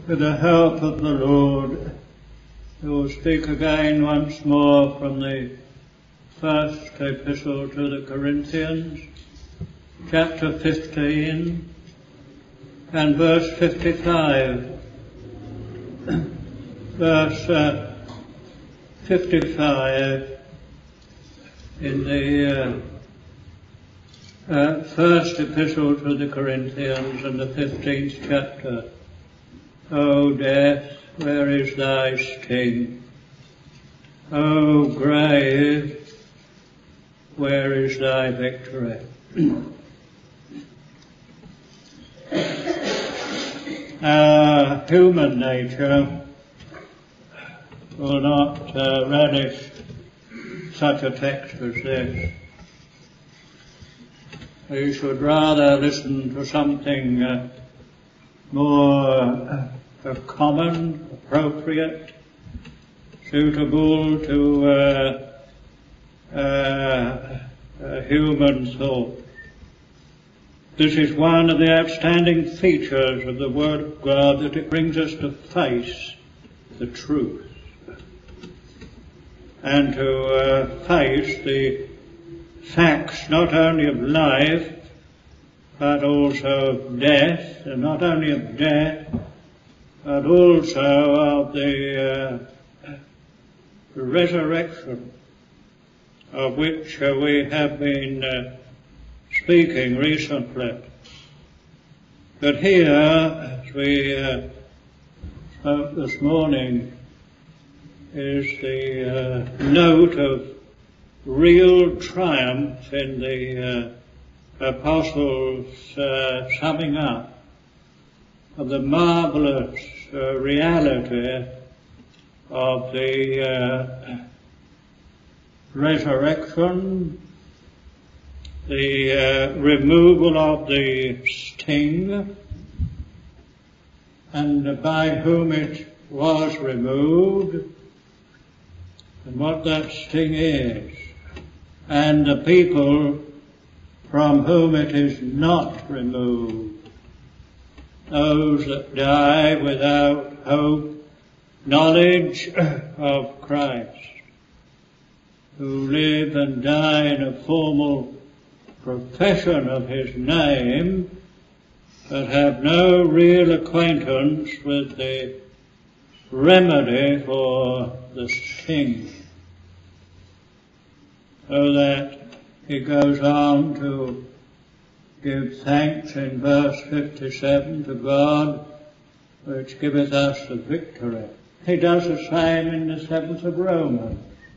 With the help of the Lord, we will speak again once more from the first epistle to the Corinthians, chapter 15 and verse 55. Verse 55 in the first epistle to the Corinthians and the 15th chapter. O death, where is thy sting? O grave, where is thy victory? Our human nature will not relish such a text as this. We should rather listen to something more common, appropriate, suitable to human thought. This is one of the outstanding features of the Word of God, that it brings us to face the truth and to face the facts not only of life but also of death, and not only of death but also of the resurrection, of which we have been speaking recently. But here, as we spoke this morning, is the note of real triumph in the apostles' summing up of the marvellous reality of the resurrection, the removal of the sting, and by whom it was removed, and what that sting is, and the people from whom it is not removed. Those that die without hope, knowledge of Christ, who live and die in a formal profession of His name, but have no real acquaintance with the remedy for the sting. So that he goes on to give thanks in verse 57 to God, which giveth us the victory. He does the same in the 7th of Romans,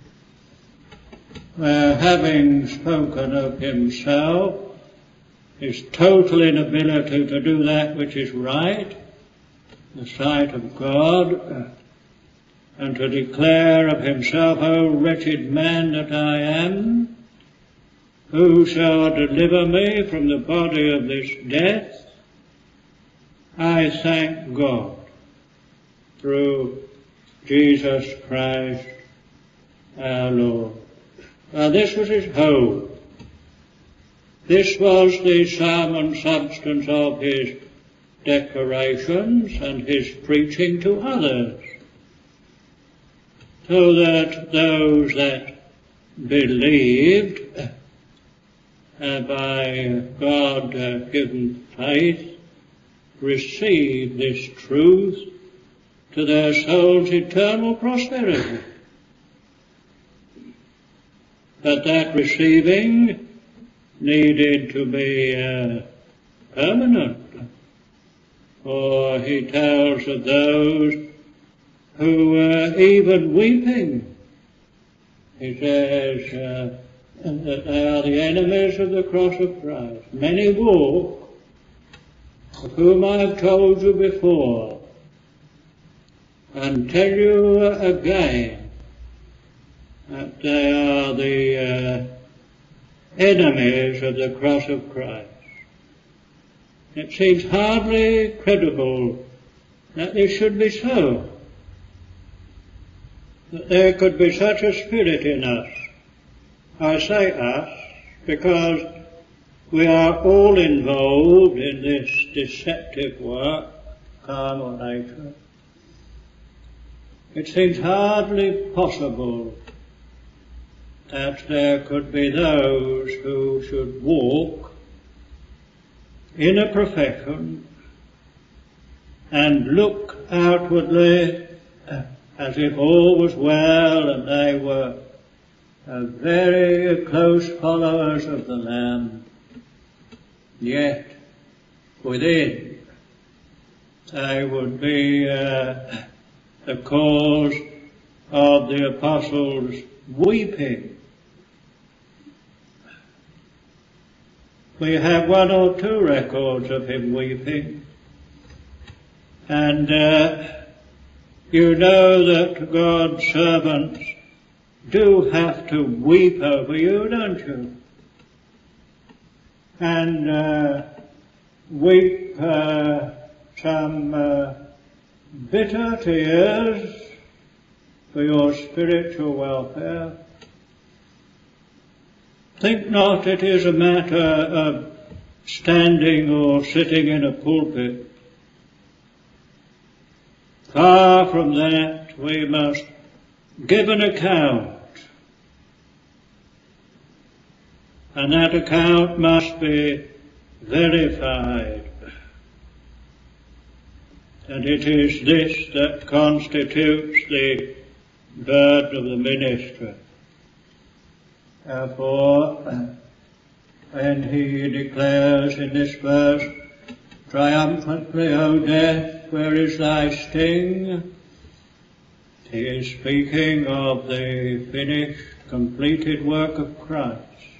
where, having spoken of himself, his total inability to do that which is right in the sight of God, and to declare of himself, O wretched man that I am, who shall deliver me from the body of this death? I thank God through Jesus Christ our Lord. Now this was his hope. This was the sum and substance of his declarations and his preaching to others, so that those that believed by God given faith receive this truth to their soul's eternal prosperity. But that receiving needed to be permanent, for he tells of those who were even weeping. He says that they are the enemies of the cross of Christ. Many walk, of whom I have told you before, and tell you again, that they are the enemies of the cross of Christ. It seems hardly credible that this should be so, that there could be such a spirit in us. I say us because we are all involved in this deceptive work carnal nature, it seems hardly possible that there could be those who should walk in a profession and look outwardly as if all was well and they were very close followers of the Lamb, yet within they would be the cause of the apostles weeping. We have one or two records of him weeping, and you know that God's servants do have to weep over you, don't you? And weep some bitter tears for your spiritual welfare. Think not it is a matter of standing or sitting in a pulpit. Far from that, we must give an account, and that account must be verified. And it is this that constitutes the burden of the ministry. Therefore, when he declares in this verse, triumphantly, O death, where is thy sting? He is speaking of the finished, completed work of Christ.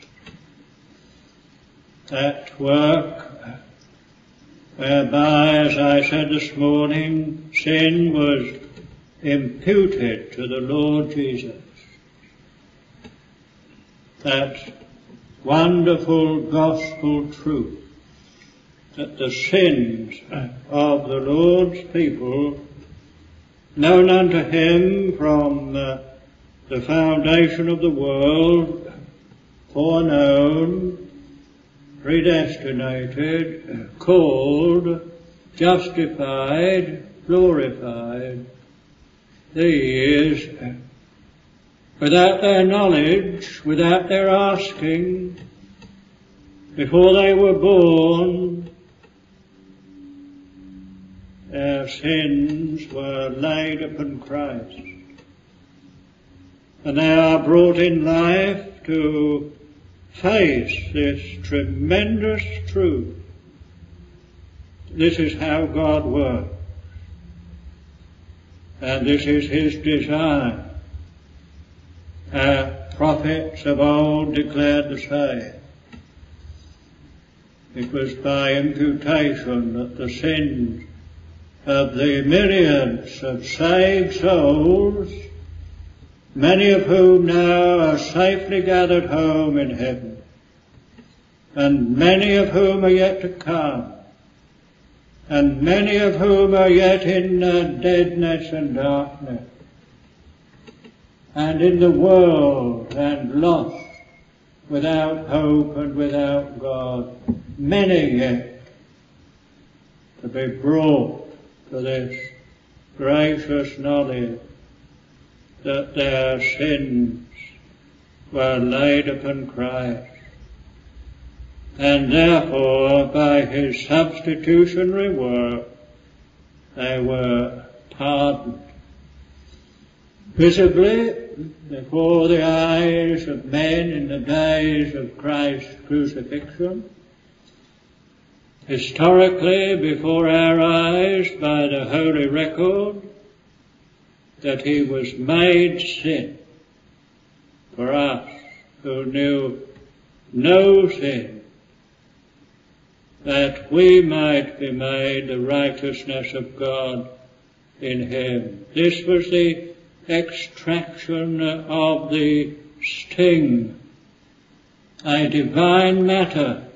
That work whereby, as I said this morning, sin was imputed to the Lord Jesus. That wonderful gospel truth that the sins of the Lord's people, known unto him from the foundation of the world, foreknown, predestinated, called, justified, glorified, these, without their knowledge, without their asking, before they were born, their sins were laid upon Christ. And they are brought in life to face this tremendous truth. This is how God works. And this is his design. Prophets of old declared the same. It was by imputation that the sins of the myriads of saved souls, many of whom now are safely gathered home in heaven, and many of whom are yet to come, and many of whom are yet in deadness and darkness, and in the world, and lost, without hope and without God, many yet to be brought to this gracious knowledge that their sins were laid upon Christ, and therefore by his substitutionary work they were pardoned. Visibly, before the eyes of men in the days of Christ's crucifixion, historically before our eyes by the Holy Record, that he was made sin for us who knew no sin, that we might be made the righteousness of God in him. This was the extraction of the sting, a divine matter,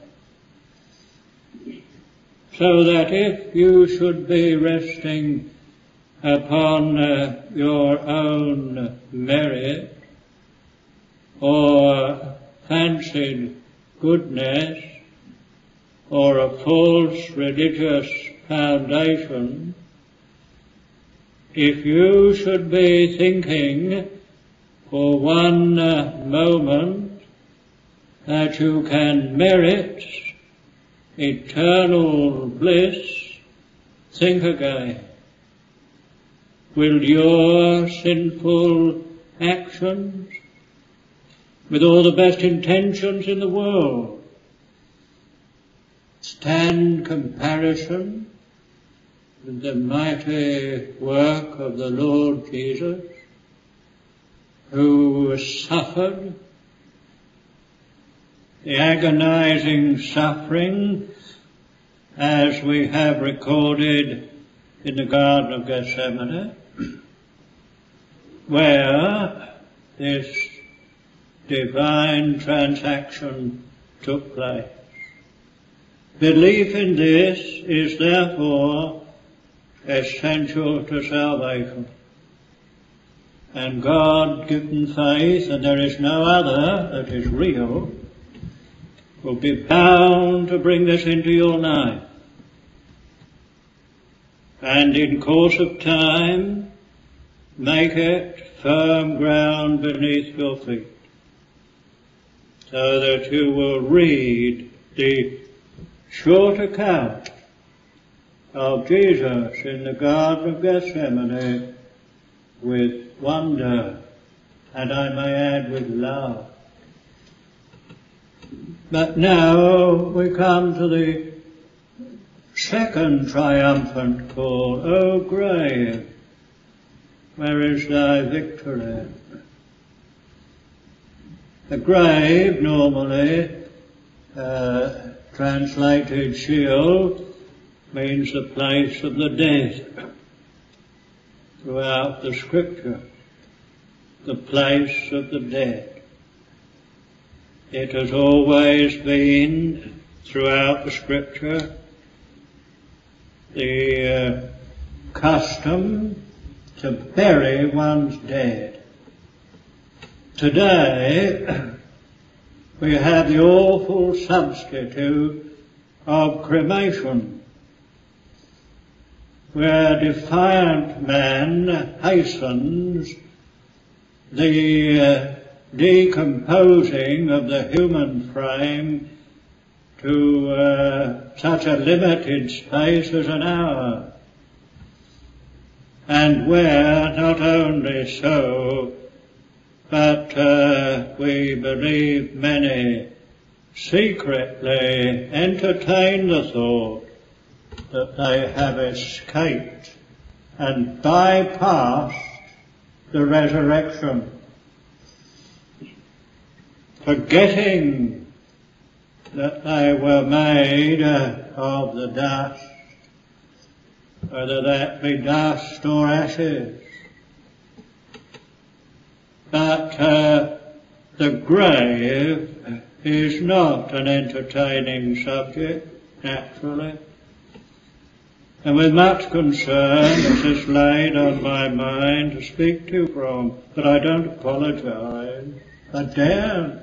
so that if you should be resting upon your own merit or fancied goodness or a false religious foundation, if you should be thinking for one moment that you can merit eternal bliss, think again. Will your sinful actions, with all the best intentions in the world, stand comparison with the mighty work of the Lord Jesus, who suffered the agonizing suffering as we have recorded in the Garden of Gethsemane, where this divine transaction took place. Belief in this is therefore essential to salvation. And God-given faith, and there is no other that is real, will be bound to bring this into your life. And in course of time, make it firm ground beneath your feet, so that you will read the short account of Jesus in the Garden of Gethsemane with wonder, and I may add with love. But now we come to the second triumphant call. O grave, where is thy victory? The grave, normally translated Sheol, means the place of the dead throughout the Scripture, the place of the dead. It has always been, throughout the Scripture, the custom to bury one's dead. Today, we have the awful substitute of cremation, where defiant man hastens the decomposing of the human frame to such a limited space as an hour, and where not only so, but we believe many secretly entertain the thought that they have escaped and bypassed the resurrection, forgetting that they were made of the dust, whether that be dust or ashes. But the grave is not an entertaining subject, naturally. And with much concern it is laid on my mind to speak to you from, but I don't apologize. I daren't.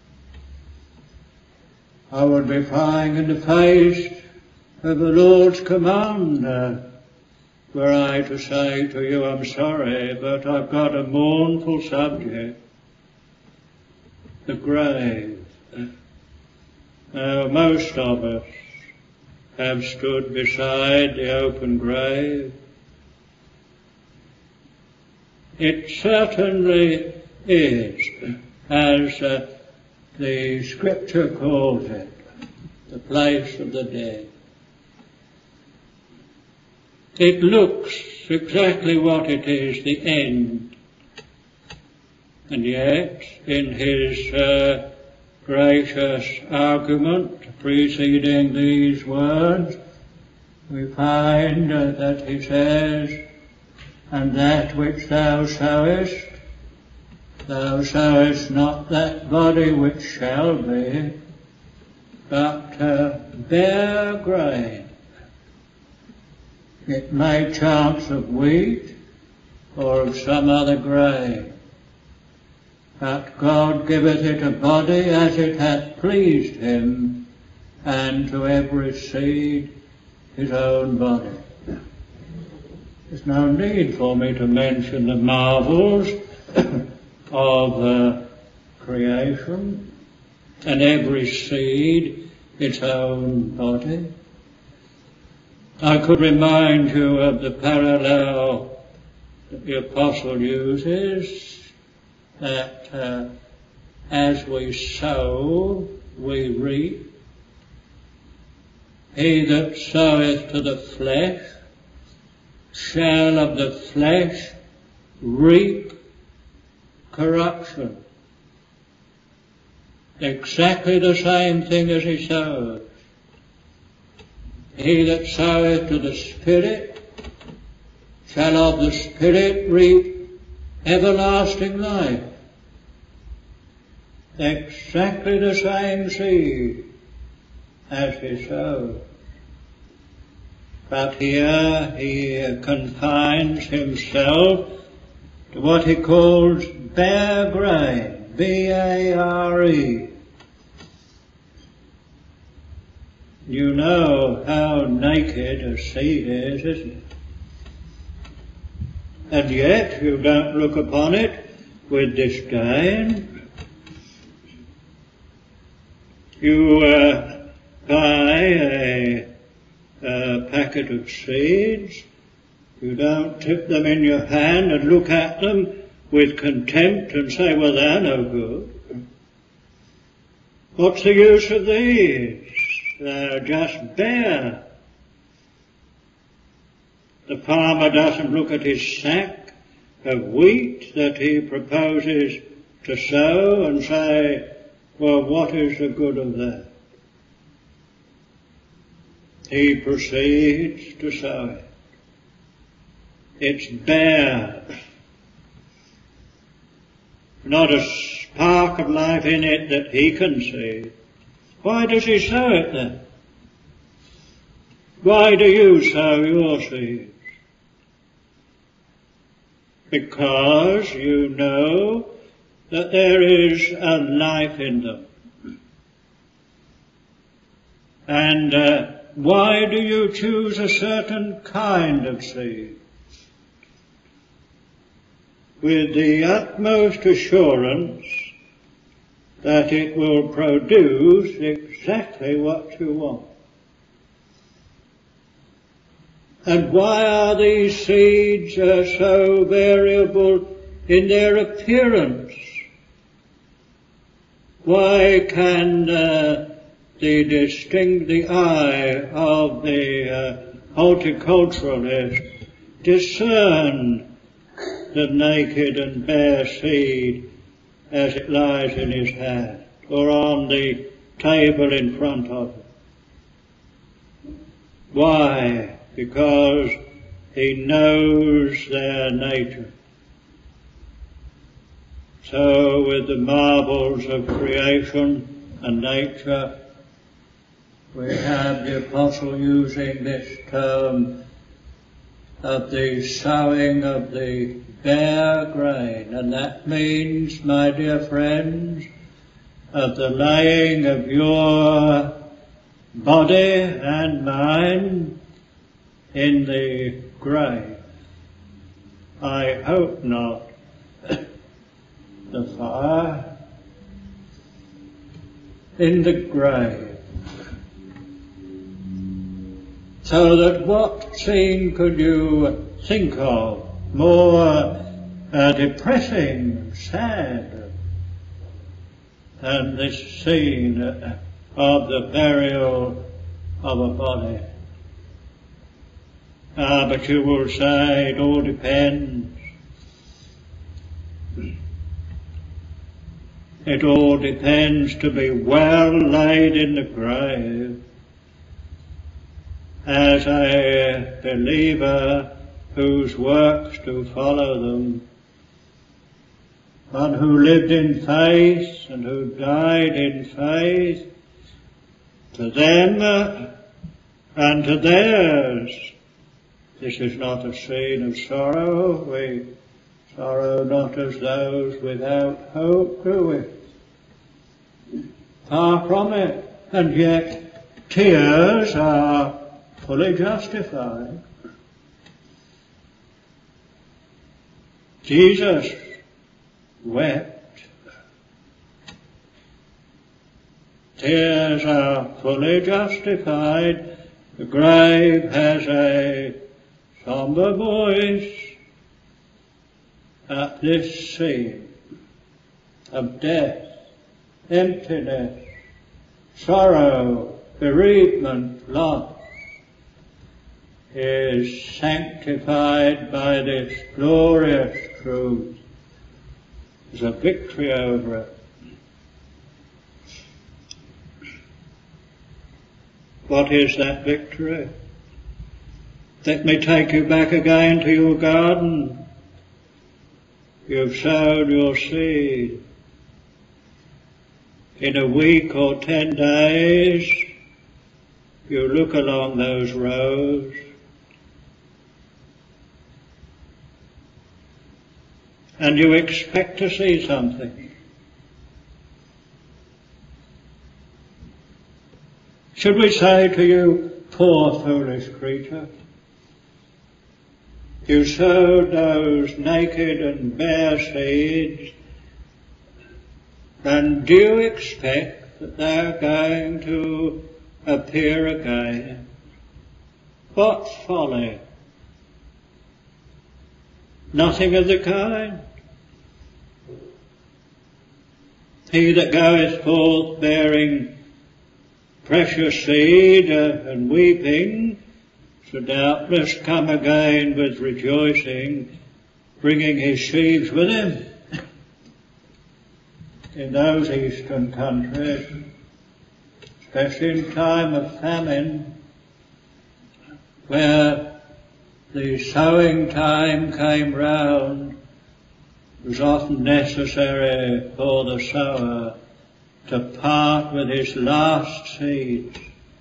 I would be flying in the face of the Lord's command were I to say to you, I'm sorry, but I've got a mournful subject, the grave. Now, most of us have stood beside the open grave. It certainly is, as the Scripture calls it, the place of the dead. It looks exactly what it is, the end. And yet, in his gracious argument preceding these words, we find that he says, and that which thou sowest not that body which shall be, but bare grain. It may chance of wheat or of some other grain, but God giveth it a body as it hath pleased him, and to every seed his own body. There's no need for me to mention the marvels of creation, and every seed its own body. I could remind you of the parallel that the Apostle uses, that as we sow, we reap. He that soweth to the flesh shall of the flesh reap corruption. Exactly the same thing as he sows. He that soweth to the Spirit shall of the Spirit reap everlasting life. Exactly the same seed as he sows. But here he confines himself to what he calls bare grain, B-A-R-E. You know how naked a seed is, isn't it? And yet you don't look upon it with disdain. You buy a packet of seeds. You don't tip them in your hand and look at them with contempt and say, well, they're no good. What's the use of these? They're just bare. The farmer doesn't look at his sack of wheat that he proposes to sow and say, well, what is the good of that? He proceeds to sow it. It's bare. Not a spark of life in it that he can see. Why does he sow it then? Why do you sow your seeds? Because you know that there is a life in them. And why do you choose a certain kind of seed? With the utmost assurance that it will produce exactly what you want. And why are these seeds so variable in their appearance? Why can the eye of the horticulturalist discern the naked and bare seed as it lies in his hand or on the table in front of him? Why? Because he knows their nature. So with the marvels of creation and nature, we have the Apostle using this term of the sowing of the bare grain, and that means, my dear friends, of the laying of your body and mine in the grave. I hope not the fire, in the grave. So that what scene could you think of more depressing, sad, than this scene of the burial of a body? But you will say it all depends. It all depends to be well laid in the grave as a believer whose works do follow them, one who lived in faith and who died in faith. To them and to theirs, this is not a scene of sorrow. We sorrow not as those without hope, do we? Far from it. And yet tears are fully justified. Jesus wept. Tears are fully justified. The grave has a sombre voice at this scene of death, emptiness, sorrow, bereavement, loss, is sanctified by this glorious truth. There's a victory over it. What is that victory? Let me take you back again to your garden. You've sowed your seed. In a week or 10 days, you look along those rows, and you expect to see something. Should we say to you, poor foolish creature, you sowed those naked and bare seeds, and do you expect that they're going to appear again? What folly! Nothing of the kind. He that goeth forth bearing precious seed and weeping shall doubtless come again with rejoicing, bringing his sheaves with him. In those eastern countries, especially in time of famine, where the sowing time came round, it was often necessary for the sower to part with his last seeds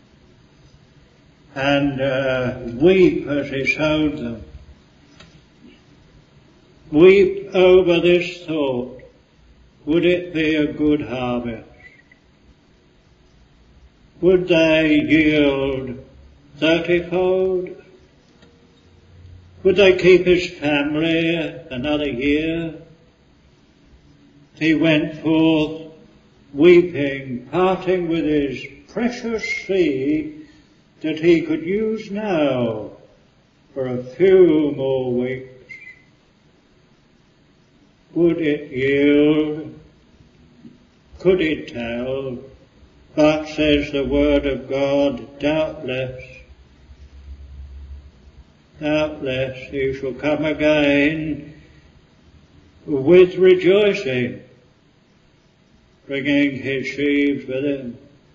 and weep as he sowed them. Weep over this thought. Would it be a good harvest? Would they yield 30-fold? Would they keep his family another year? He went forth weeping, parting with his precious seed that he could use now for a few more weeks. Would it yield? Could it tell? But, says the Word of God, doubtless he shall come again with rejoicing, bringing his sheaves with him.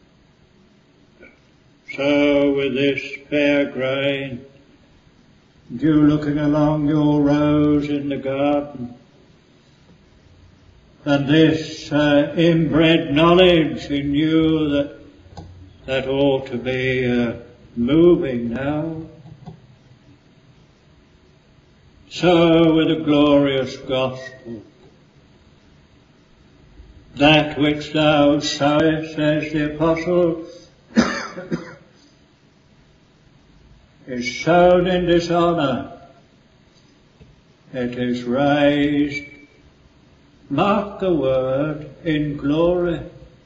So with this fair grain, you looking along your rows in the garden, and this inbred knowledge in you that ought to be moving now. So with the glorious gospel, that which thou sowest, says the apostle, is sown in dishonour, it is raised, mark the word, in glory.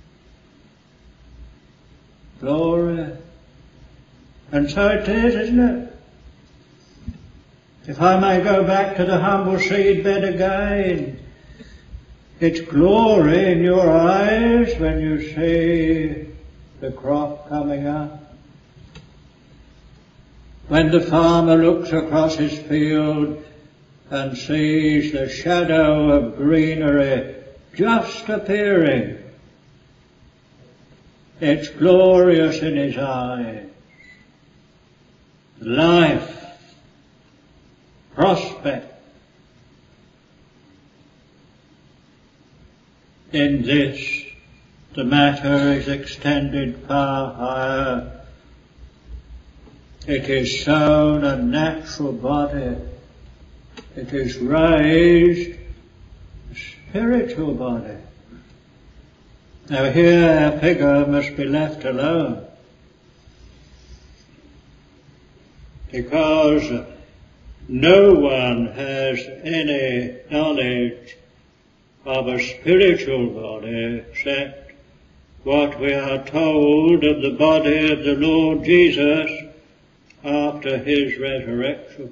Glory. And so it is, isn't it? If I may go back to the humble seed bed again, it's glory in your eyes when you see the crop coming up. When the farmer looks across his field and sees the shadow of greenery just appearing, it's glorious in his eyes. Life, prospect. In this, the matter is extended far higher. It is sown a natural body. It is raised a spiritual body. Now here our figure must be left alone. because no one has any knowledge of a spiritual body except what we are told of the body of the Lord Jesus after his resurrection.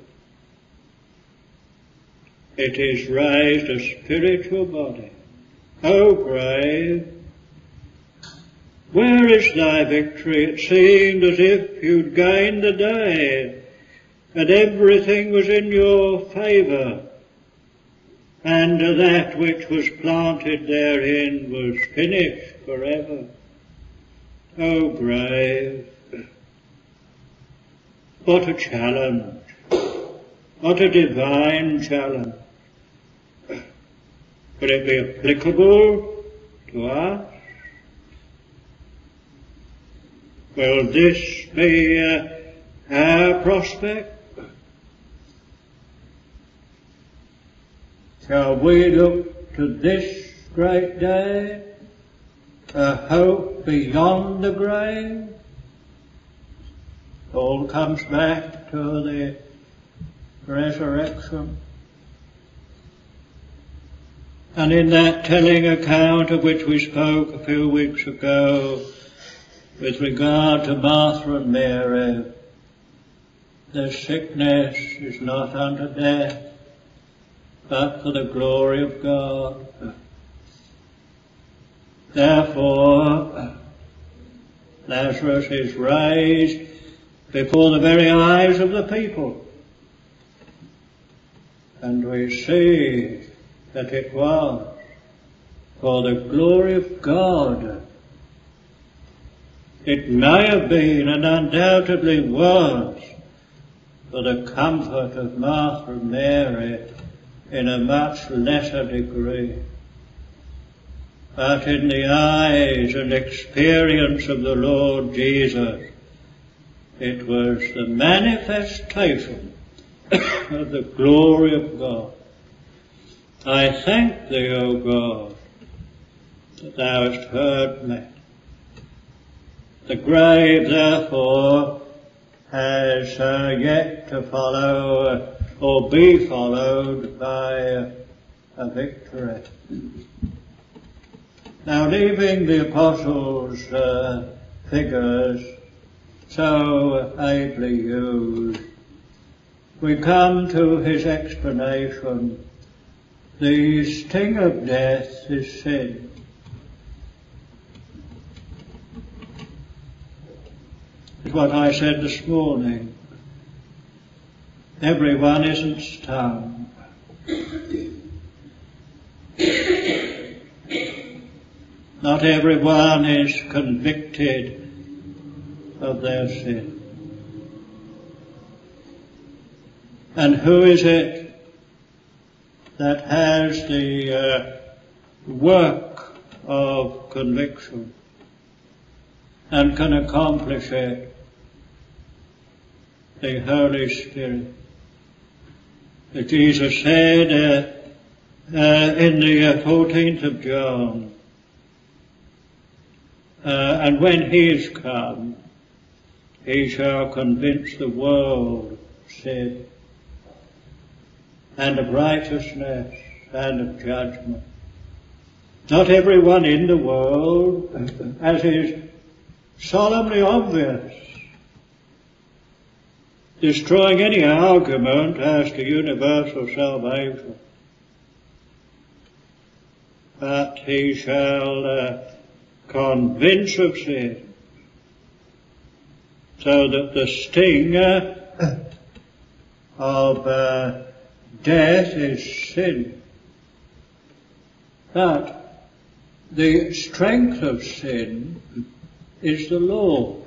It is raised a spiritual body. O grave, where is thy victory? It seemed as if you'd gained the day, and everything was in your favour, and that which was planted therein was finished forever. O grave, what a challenge, what a divine challenge. Could it be applicable to us? Will this be our prospect? Shall we look to this great day, a hope beyond the grave? All comes back to the resurrection. And in that telling account of which we spoke a few weeks ago, with regard to Martha and Mary, their sickness is not unto death, but for the glory of God. Therefore, Lazarus is raised before the very eyes of the people. And we see that it was for the glory of God. It may have been, and undoubtedly was, for the comfort of Martha and Mary in a much lesser degree. But in the eyes and experience of the Lord Jesus, it was the manifestation of the glory of God. I thank thee, O God, that thou hast heard me. The grave, therefore, has yet to follow or be followed by a victory. Now, leaving the Apostles' figures so ably used, we come to his explanation. The sting of death is sin. It's what I said this morning. Everyone isn't stung. Not everyone is convicted of their sin. And who is it that has the work of conviction and can accomplish it? The Holy Spirit. As Jesus said in the 14th of John, and when he is come, he shall convince the world of sin, and of righteousness, and of judgment. Not everyone in the world, as is solemnly obvious, destroying any argument as to universal salvation. But he shall convince of sin, so that the sting of death is sin. But the strength of sin is the law.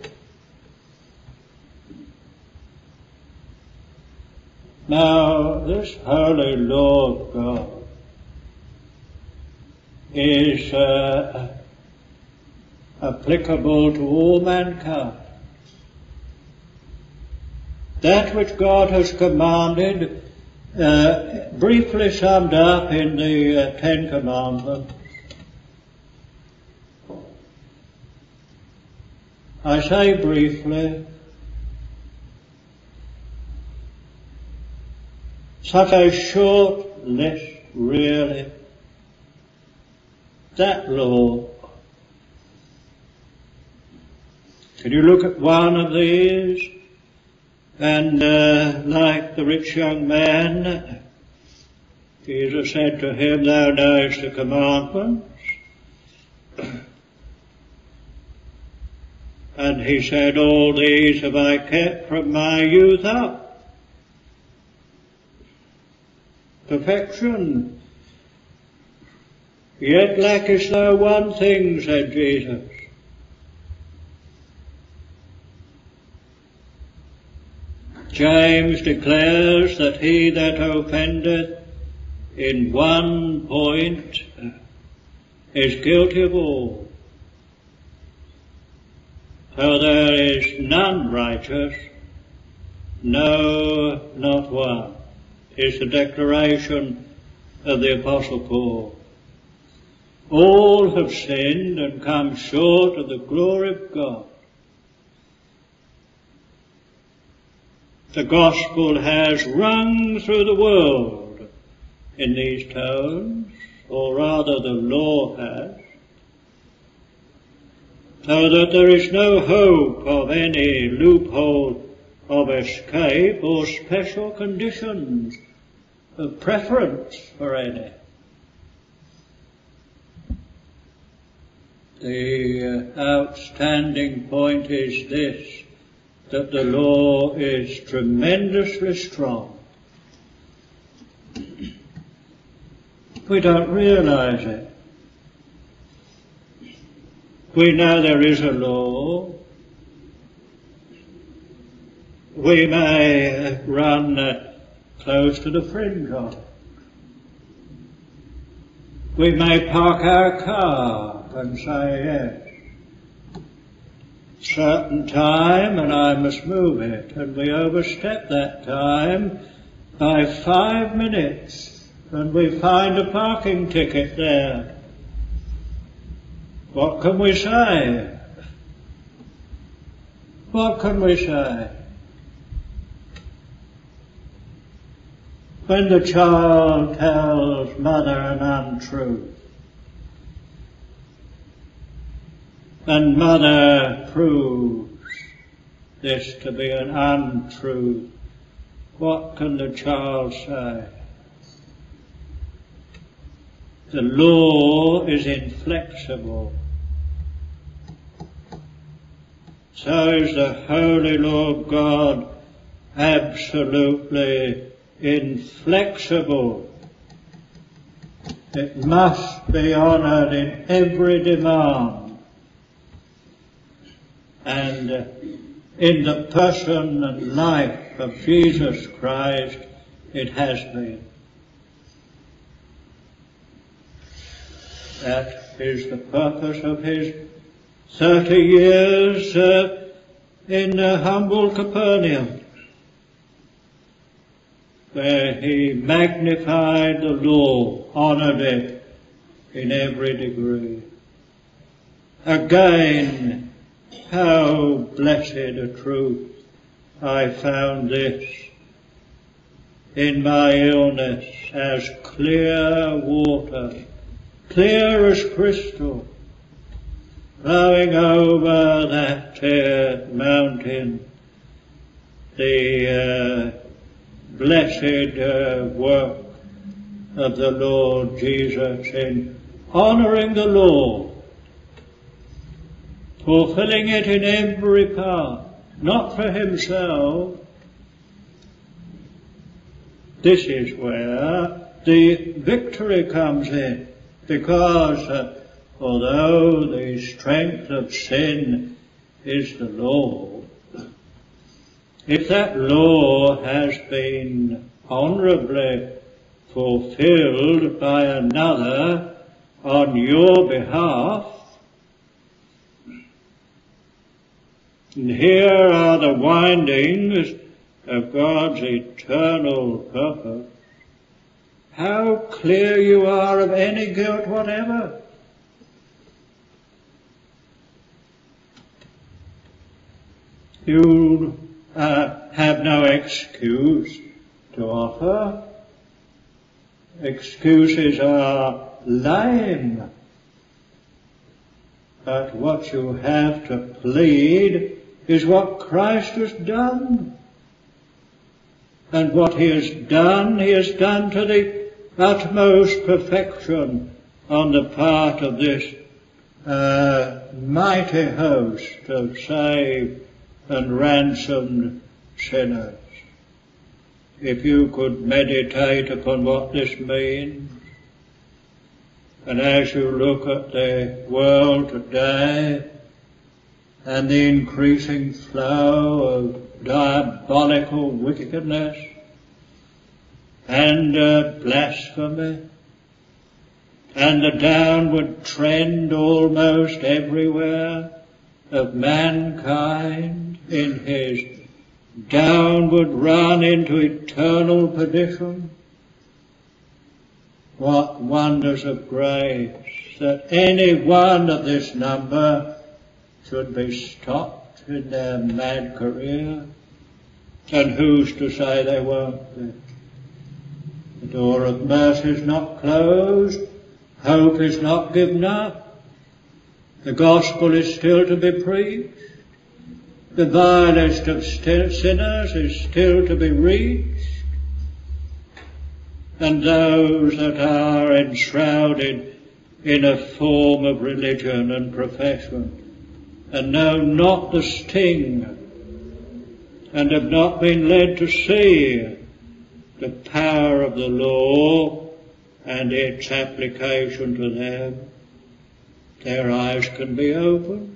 Now, this holy law of God is applicable to all mankind. That which God has commanded, briefly summed up in the Ten Commandments. I say briefly, Such a short list, really. That law. Can you look at one of these and like the rich young man, Jesus said to him, "Thou knowest the commandments." And he said, "All these have I kept from my youth up." Perfection. "Yet lackest thou one thing," said Jesus. James declares that he that offendeth in one point is guilty of all. So there is none righteous, no, not one, is the declaration of the Apostle Paul. All have sinned and come short of the glory of God. The gospel has rung through the world in these tones, or rather the law has, so that there is no hope of any loophole of escape or special conditions of preference for any. The outstanding point is this, that the law is tremendously strong. We don't realize it. We know there is a law. We may run close to the fringe of it. We may park our car and say, yes, certain time and I must move it, and we overstep that time by 5 minutes and we find a parking ticket there. What can we say? What can we say? When the child tells mother an untruth, and mother proves this to be an untruth, what can the child say? The law is inflexible. So is the holy law of God absolutely inflexible. It must be honoured in every demand. And in the person and life of Jesus Christ, it has been. That is the purpose of his 30 years in humble Capernaum, where he magnified the law, honoured it in every degree. Again, how blessed a truth I found this in my illness, as clear water, clear as crystal, flowing over that mountain, the blessed work of the Lord Jesus in honouring the law, fulfilling it in every part, not for himself. This is where the victory comes in, because although the strength of sin is the law, if that law has been honourably fulfilled by another on your behalf, and here are the windings of God's eternal purpose, how clear you are of any guilt whatever. You have no excuse to offer. excuses are lame. But what you have to plead is what Christ has done. And what He has done to the utmost perfection on the part of this mighty host of saved and ransomed sinners. If you could meditate upon what this means, and as you look at the world today and the increasing flow of diabolical wickedness and blasphemy, and the downward trend almost everywhere of mankind in his downward run into eternal perdition, what wonders of grace that any one of this number should be stopped in their mad career, and who's to say they won't be? The door of mercy is not closed, hope is not given up, the gospel is still to be preached, the vilest of sinners is still to be reached, and those that are enshrouded in a form of religion and profession and know not the sting and have not been led to see the power of the law and its application to them, their eyes can be opened.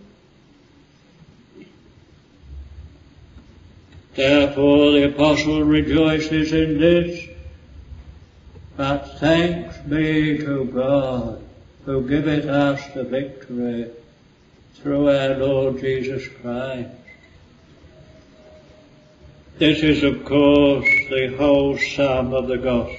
Therefore the apostle rejoices in this, but thanks be to God who giveth us the victory through our Lord Jesus Christ. This is, of course, the whole sum of the gospel.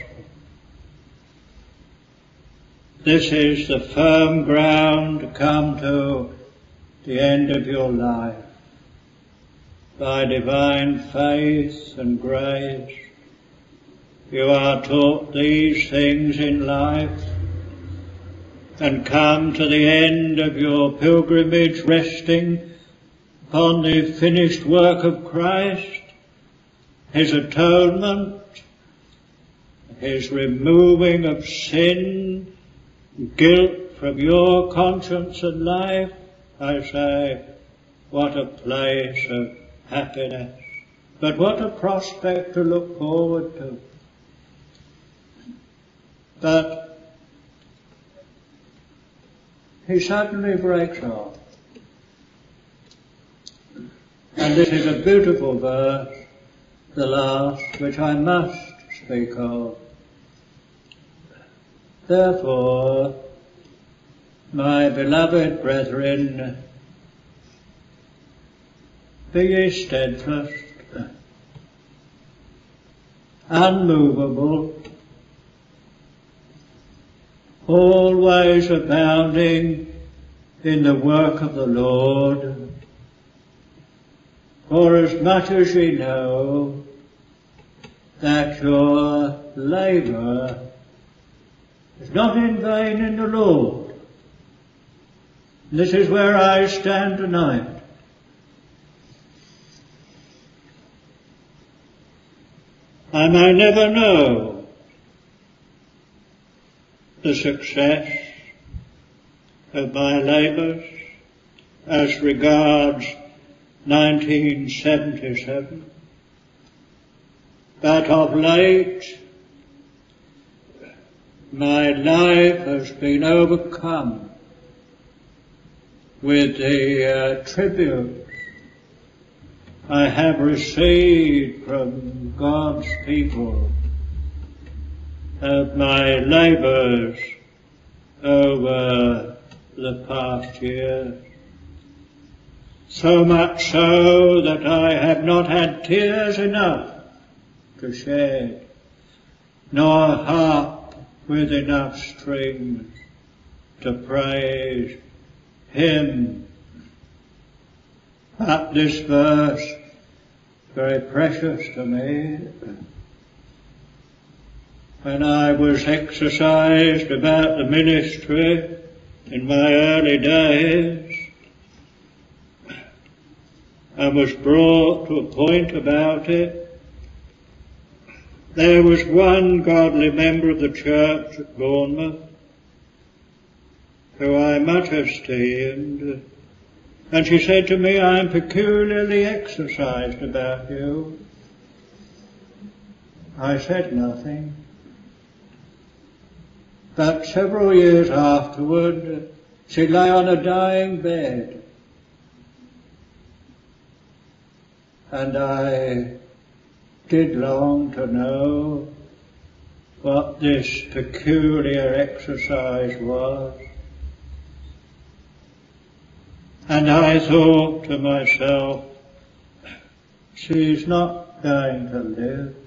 This is the firm ground to come to the end of your life. By divine faith and grace, you are taught these things in life and come to the end of your pilgrimage resting upon the finished work of Christ, His atonement, His removing of sin, guilt from your conscience and life. I say, what a place of happiness, but what a prospect to look forward to. But he suddenly breaks off. And this is a beautiful verse, the last, which I must speak of. Therefore, my beloved brethren, be ye steadfast, unmovable, always abounding in the work of the Lord, for as much as ye know that your labour is not in vain in the Lord. This is where I stand tonight. I may never know the success of my labours as regards 1977, but of late my life has been overcome with the tribute I have received from God's people of my labours over the past year. So much so that I have not had tears enough to shed, nor harp with enough strings to praise Him. But this verse, very precious to me, when I was exercised about the ministry in my early days, and was brought to a point about it. There was one godly member of the church at Bournemouth who I much esteemed, and she said to me, "I am peculiarly exercised about you." I said nothing, but several years afterward she lay on a dying bed, and I did long to know what this peculiar exercise was. And I thought to myself, she's not going to live.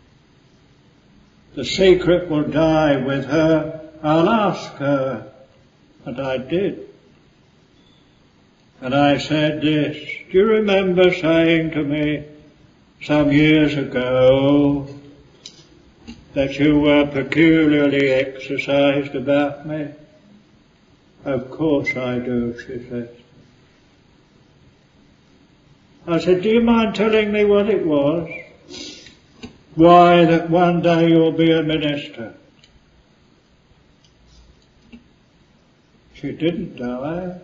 The secret will die with her. I'll ask her. And I did. And I said this, "Do you remember saying to me some years ago that you were peculiarly exercised about me?" "Of course I do," she said. I said, "Do you mind telling me what it was? Why, that one day you'll be a minister?" She didn't die.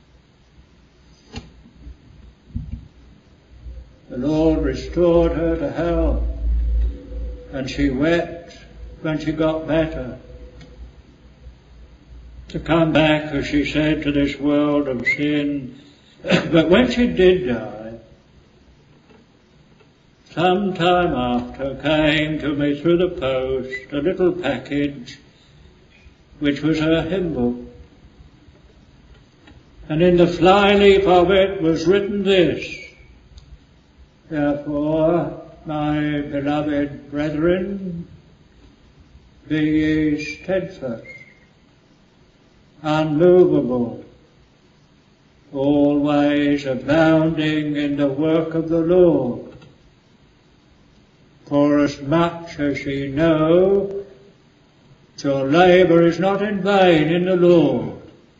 The Lord restored her to health, and she wept when she got better. To come back, as she said, to this world of sin. But when she did die, some time after came to me through the post a little package which was her hymn book. And in the flyleaf of it was written this, "Therefore, my beloved brethren, be ye steadfast, unmovable, always abounding in the work of the Lord, for as much as ye know your labour is not in vain in the Lord."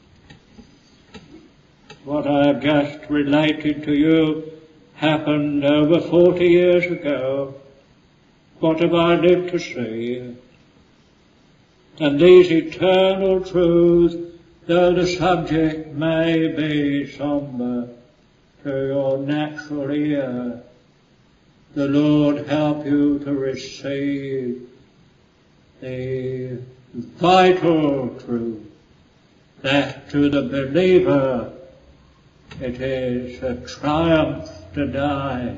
What I have just related to you happened over 40 years ago. What have I lived to see? And these eternal truths, though the subject may be sombre to your natural ear, the Lord help you to receive the vital truth that to the believer it is a triumph to die.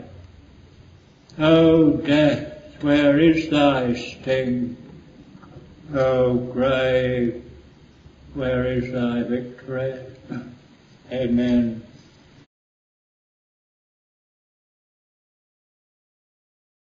O death, where is thy sting? O grave, where is thy victory? Amen.